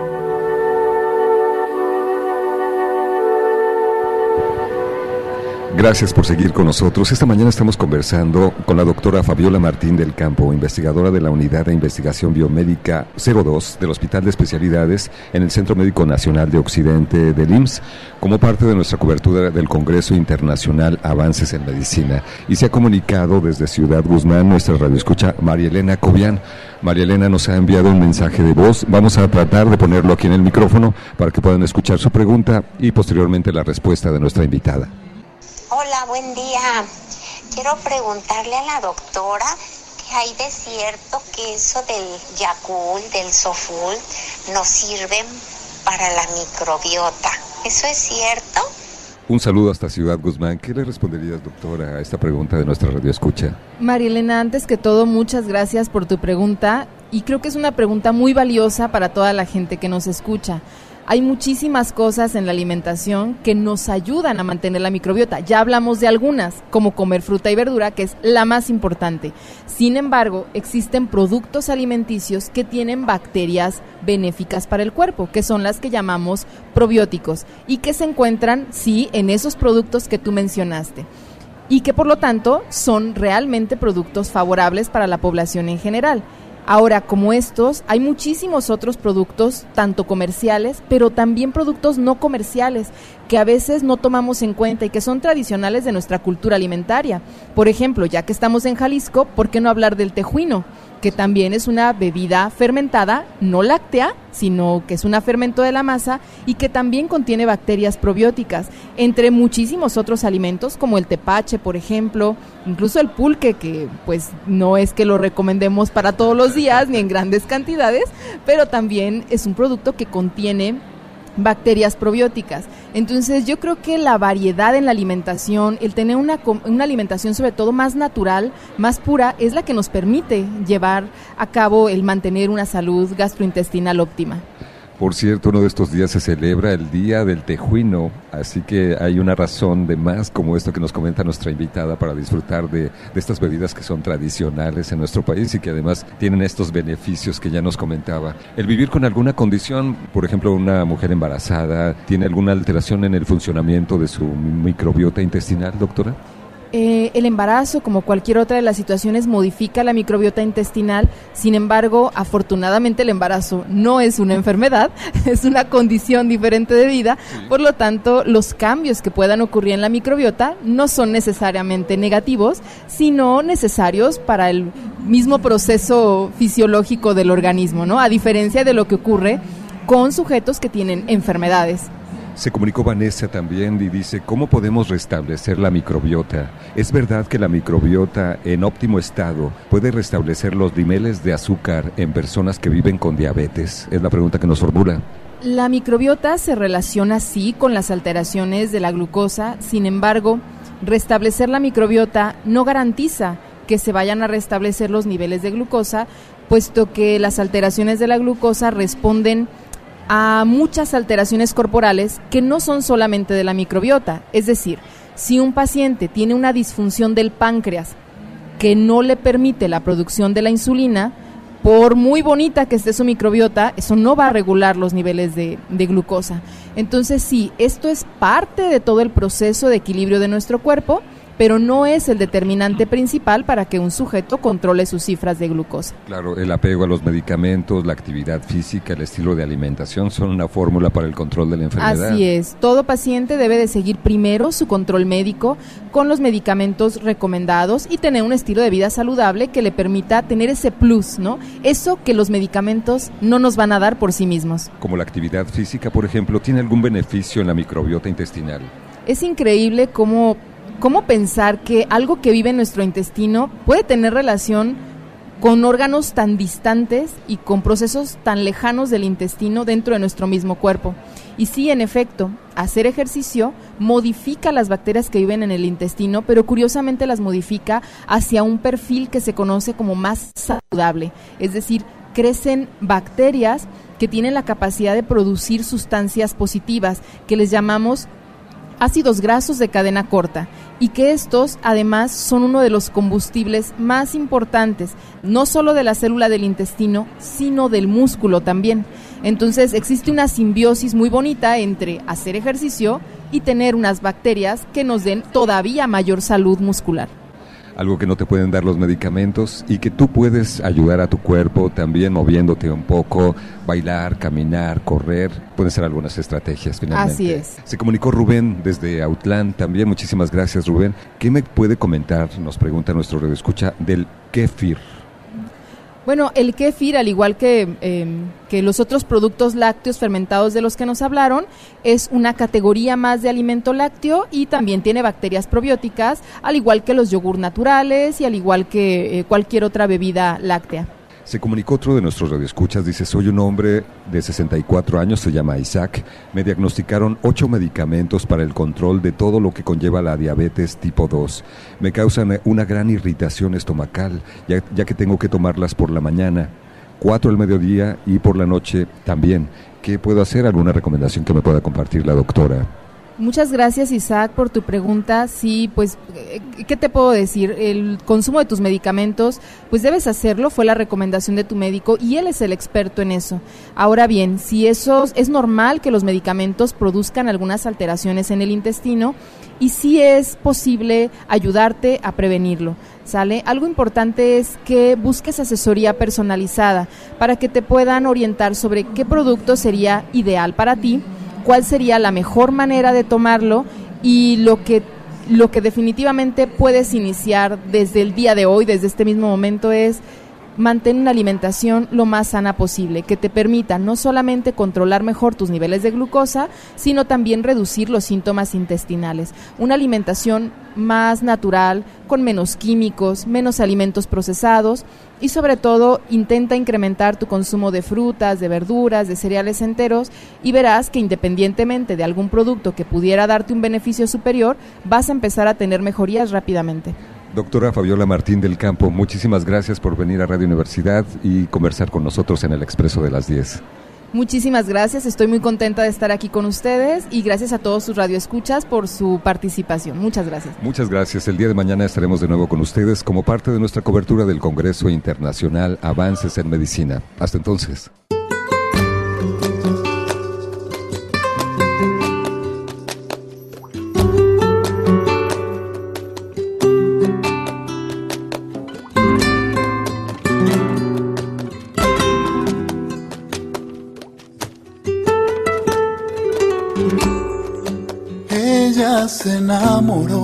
Gracias por seguir con nosotros. Esta mañana estamos conversando con la doctora Fabiola Martín del Campo, investigadora de la Unidad de Investigación Biomédica 02 del Hospital de Especialidades en el Centro Médico Nacional de Occidente del IMSS, como parte de nuestra cobertura del Congreso Internacional Avances en Medicina. Y se ha comunicado desde Ciudad Guzmán nuestra radioescucha María Elena Cobian. María Elena nos ha enviado un mensaje de voz. Vamos a tratar de ponerlo aquí en el micrófono para que puedan escuchar su pregunta y posteriormente la respuesta de nuestra invitada. Hola, buen día. Quiero preguntarle a la doctora qué hay de cierto que eso del Yakult, del Sofult, nos sirven para la microbiota. ¿Eso es cierto? Un saludo hasta Ciudad Guzmán. ¿Qué le responderías, doctora, a esta pregunta de nuestra radioescucha? María Elena, antes que todo, muchas gracias por tu pregunta y creo que es una pregunta muy valiosa para toda la gente que nos escucha. Hay muchísimas cosas en la alimentación que nos ayudan a mantener la microbiota. Ya hablamos de algunas, como comer fruta y verdura, que es la más importante. Sin embargo, existen productos alimenticios que tienen bacterias benéficas para el cuerpo, que son las que llamamos probióticos, y que se encuentran, sí, en esos productos que tú mencionaste, y que por lo tanto son realmente productos favorables para la población en general. Ahora, como estos, hay muchísimos otros productos, tanto comerciales, pero también productos no comerciales, que a veces no tomamos en cuenta y que son tradicionales de nuestra cultura alimentaria. Por ejemplo, ya que estamos en Jalisco, ¿por qué no hablar del tejuino? Que también es una bebida fermentada, no láctea, sino que es un fermento de la masa y que también contiene bacterias probióticas, entre muchísimos otros alimentos como el tepache, por ejemplo, incluso el pulque, que pues no es que lo recomendemos para todos los días ni en grandes cantidades, pero también es un producto que contiene bacterias probióticas. Entonces yo creo que la variedad en la alimentación, el tener una alimentación sobre todo más natural, más pura, es la que nos permite llevar a cabo el mantener una salud gastrointestinal óptima. Por cierto, uno de estos días se celebra el Día del Tejuino, así que hay una razón de más como esto que nos comenta nuestra invitada para disfrutar de estas bebidas que son tradicionales en nuestro país y que además tienen estos beneficios que ya nos comentaba. El vivir con alguna condición, por ejemplo, una mujer embarazada, ¿tiene alguna alteración en el funcionamiento de su microbiota intestinal, doctora? El embarazo, como cualquier otra de las situaciones, modifica la microbiota intestinal. Sin embargo, afortunadamente el embarazo no es una enfermedad, es una condición diferente de vida. Por lo tanto, los cambios que puedan ocurrir en la microbiota no son necesariamente negativos, sino necesarios para el mismo proceso fisiológico del organismo, ¿no? A diferencia de lo que ocurre con sujetos que tienen enfermedades. Se comunicó Vanessa también y dice, ¿cómo podemos restablecer la microbiota? ¿Es verdad que la microbiota en óptimo estado puede restablecer los niveles de azúcar en personas que viven con diabetes? Es la pregunta que nos formula. La microbiota se relaciona sí con las alteraciones de la glucosa, sin embargo, restablecer la microbiota no garantiza que se vayan a restablecer los niveles de glucosa, puesto que las alteraciones de la glucosa responden a muchas alteraciones corporales que no son solamente de la microbiota. Es decir, si un paciente tiene una disfunción del páncreas que no le permite la producción de la insulina, por muy bonita que esté su microbiota, eso no va a regular los niveles de glucosa. Entonces sí, esto es parte de todo el proceso de equilibrio de nuestro cuerpo, pero no es el determinante principal para que un sujeto controle sus cifras de glucosa. Claro, el apego a los medicamentos, la actividad física, el estilo de alimentación son una fórmula para el control de la enfermedad. Así es, todo paciente debe de seguir primero su control médico con los medicamentos recomendados y tener un estilo de vida saludable que le permita tener ese plus, ¿no? Eso que los medicamentos no nos van a dar por sí mismos. Como la actividad física, por ejemplo, ¿tiene algún beneficio en la microbiota intestinal? Es increíble cómo pensar que algo que vive en nuestro intestino puede tener relación con órganos tan distantes y con procesos tan lejanos del intestino dentro de nuestro mismo cuerpo. Y sí, en efecto, hacer ejercicio modifica las bacterias que viven en el intestino, pero curiosamente las modifica hacia un perfil que se conoce como más saludable. Es decir, crecen bacterias que tienen la capacidad de producir sustancias positivas, que les llamamos ácidos grasos de cadena corta, y que estos además son uno de los combustibles más importantes, no solo de la célula del intestino, sino del músculo también. Entonces existe una simbiosis muy bonita entre hacer ejercicio y tener unas bacterias que nos den todavía mayor salud muscular. Algo que no te pueden dar los medicamentos y que tú puedes ayudar a tu cuerpo también moviéndote un poco, bailar, caminar, correr, pueden ser algunas estrategias finalmente. Así es. Se comunicó Rubén desde Autlán también, muchísimas gracias Rubén. ¿Qué me puede comentar, nos pregunta nuestro radioescucha, del kéfir? Bueno, el kéfir, al igual que los otros productos lácteos fermentados de los que nos hablaron, es una categoría más de alimento lácteo y también tiene bacterias probióticas, al igual que los yogur naturales y al igual que cualquier otra bebida láctea. Se comunicó otro de nuestros radioescuchas, dice, soy un hombre de 64 años, se llama Isaac, me diagnosticaron 8 medicamentos para el control de todo lo que conlleva la diabetes tipo 2. Me causan una gran irritación estomacal, ya que tengo que tomarlas por la mañana, 4 al mediodía y por la noche también. ¿Qué puedo hacer? ¿Alguna recomendación que me pueda compartir la doctora? Muchas gracias, Isaac, por tu pregunta. Sí, pues, ¿qué te puedo decir? El consumo de tus medicamentos, pues debes hacerlo, fue la recomendación de tu médico y él es el experto en eso. Ahora bien, si eso es normal que los medicamentos produzcan algunas alteraciones en el intestino y sí es posible ayudarte a prevenirlo, ¿sale? Algo importante es que busques asesoría personalizada para que te puedan orientar sobre qué producto sería ideal para ti, cuál sería la mejor manera de tomarlo y lo que definitivamente puedes iniciar desde el día de hoy, desde este mismo momento, es mantén una alimentación lo más sana posible, que te permita no solamente controlar mejor tus niveles de glucosa, sino también reducir los síntomas intestinales. Una alimentación más natural, con menos químicos, menos alimentos procesados y sobre todo intenta incrementar tu consumo de frutas, de verduras, de cereales enteros y verás que independientemente de algún producto que pudiera darte un beneficio superior, vas a empezar a tener mejorías rápidamente. Doctora Fabiola Martín del Campo, muchísimas gracias por venir a Radio Universidad y conversar con nosotros en el Expreso de las 10. Muchísimas gracias, estoy muy contenta de estar aquí con ustedes y gracias a todos sus radioescuchas por su participación. Muchas gracias. Muchas gracias. El día de mañana estaremos de nuevo con ustedes como parte de nuestra cobertura del Congreso Internacional Avances en Medicina. Hasta entonces. Se enamoró,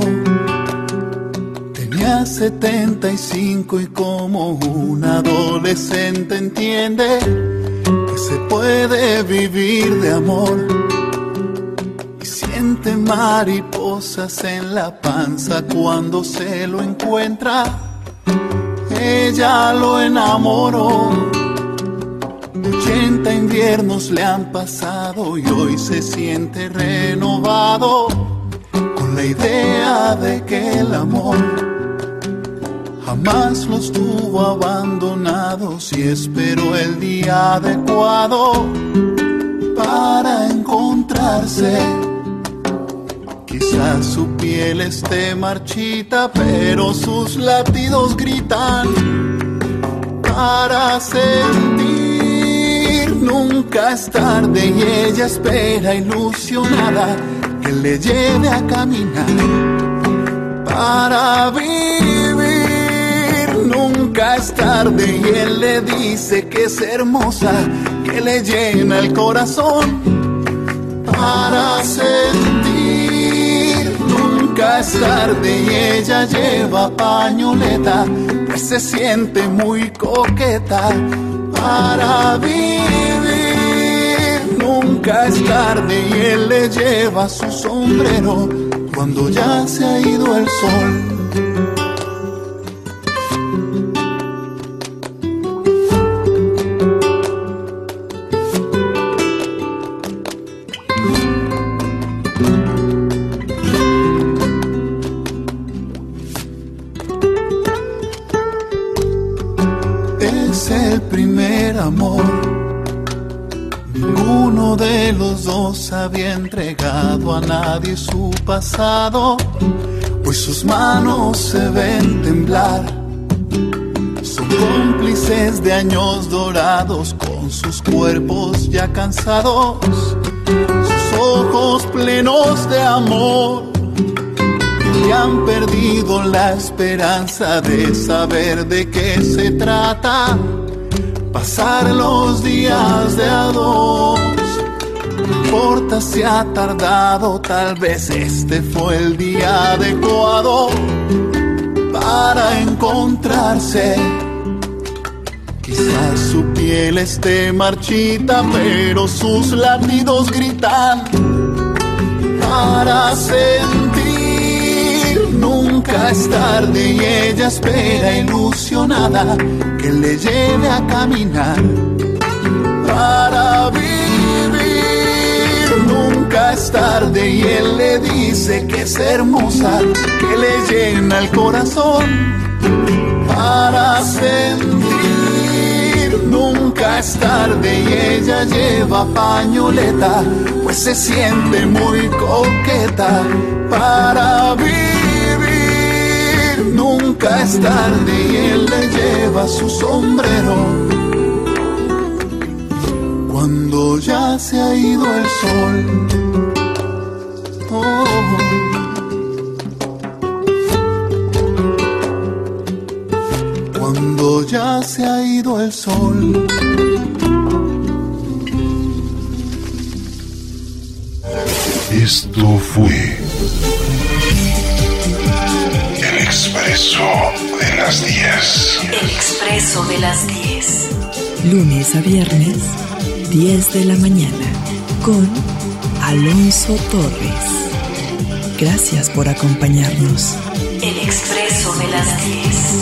tenía 75 y como un adolescente entiende que se puede vivir de amor y siente mariposas en la panza cuando se lo encuentra. Ella lo enamoró, 80 inviernos le han pasado y hoy se siente renovado. La idea de que el amor jamás los tuvo abandonados y esperó el día adecuado para encontrarse. Quizás su piel esté marchita, pero sus latidos gritan para sentir. Nunca es tarde y ella espera ilusionada que le lleve a caminar para vivir. Nunca es tarde y él le dice que es hermosa, que le llena el corazón para sentir. Nunca es tarde y ella lleva pañoleta, pues se siente muy coqueta para vivir. Nunca es tarde y él le lleva su sombrero cuando ya se ha ido el sol. Es el primer amor. Ninguno de los dos había entregado a nadie su pasado, pues sus manos se ven temblar. Son cómplices de años dorados con sus cuerpos ya cansados, sus ojos plenos de amor y han perdido la esperanza de saber de qué se trata. Pasar los días de a dos, no importa si ha tardado, tal vez este fue el día adecuado para encontrarse. Quizás su piel esté marchita, pero sus latidos gritan para sentir. Nunca es tarde y ella espera ilusionada que le lleve a caminar para vivir. Nunca es tarde y él le dice que es hermosa, que le llena el corazón para sentir. Nunca es tarde y ella lleva pañoleta, pues se siente muy coqueta para vivir. Nunca es tarde y él le lleva su sombrero cuando ya se ha ido el sol. Oh. Cuando ya se ha ido el sol. Esto fue El Expreso de las 10. El Expreso de las 10. Lunes a viernes, 10 de la mañana, con Alonso Torres. Gracias por acompañarnos. El Expreso de las 10.